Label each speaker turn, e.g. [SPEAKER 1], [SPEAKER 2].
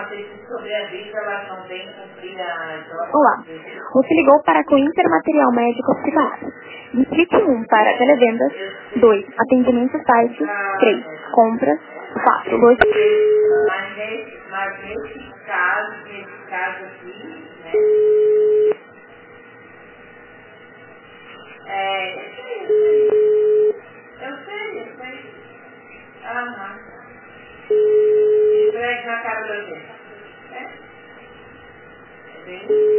[SPEAKER 1] Olá, você ligou para a Cointer Material Médico Hospitalar. Digite 1 para televendas, 2 atendimento site, 3 compras, 4 logística. Mas nesse caso aqui, né? Eu sei. Aham. Isso é na cara da gente. É bem...